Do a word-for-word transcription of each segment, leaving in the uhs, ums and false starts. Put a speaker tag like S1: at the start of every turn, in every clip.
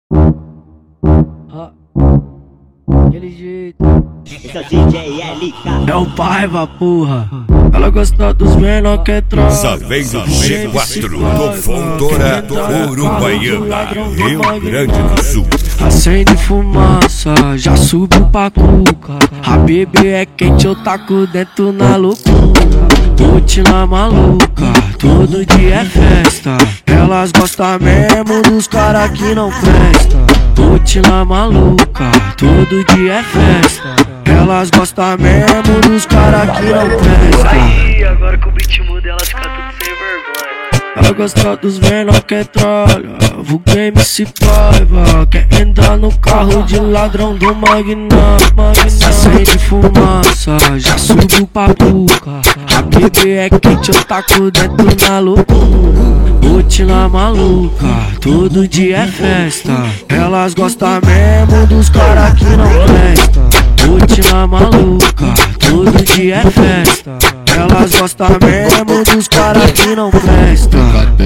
S1: Ah, aquele jeito.
S2: Esse é o D J L K.
S1: É o Paiva, porra. Ela gosta dos menor que é troca.
S3: Só vem do G quatro do Fundora Uruguaiana, Rio Grande do Sul.
S1: Acende fumaça, já subiu pra cuca. A bebê é quente, eu taco dentro na loucura. Rotina maluca, todo dia é festa. Elas gostam mesmo dos cara que não presta. Rotina maluca, todo dia é festa. Elas gostam mesmo dos cara que não presta.
S4: Aí, agora que o beat muda, elas ficam tudo sem vergonha.
S1: Ela gosta dos menor que tralha, vulgo M C Paiva. Quer entrar no carro de ladrão do Magna. Acende fumaça, já subiu pra cuca. A bebê é quente, eu taco dentro na loucura. Rotina maluca, todo dia é festa. Elas gostam mesmo dos cara que não presta. Rotina maluca, todo dia é festa. Elas gostam mesmo dos cara que não presta.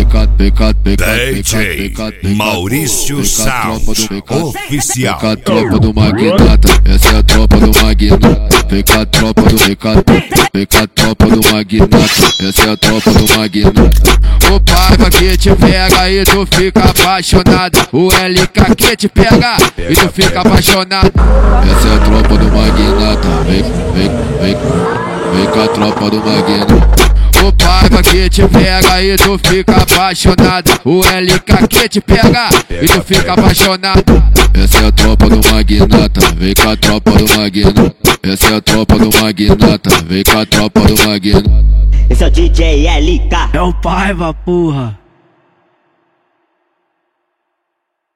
S3: D J Maurício Sound Oficial.
S5: Fica a tropa do Magnata, essa é a tropa do Magnata. Fica a tropa do Ricardo, fica a tropa do Magnata, essa é a tropa do Magnata. O Paiva que te pega e tu fica apaixonado. O L K que te pega e tu fica apaixonado. Essa é a tropa do Magnata. Vem, vem, vem, vem com a tropa do Magnata. O Paiva que te pega e tu fica apaixonado. O L K que te pega e tu fica apaixonado. Essa é a tropa do Magnata. Vem com a tropa do Magnata. Essa é a tropa do Magnata. Vem com a tropa do Magnata.
S2: Esse é o D J L K.
S1: É o Paiva, porra.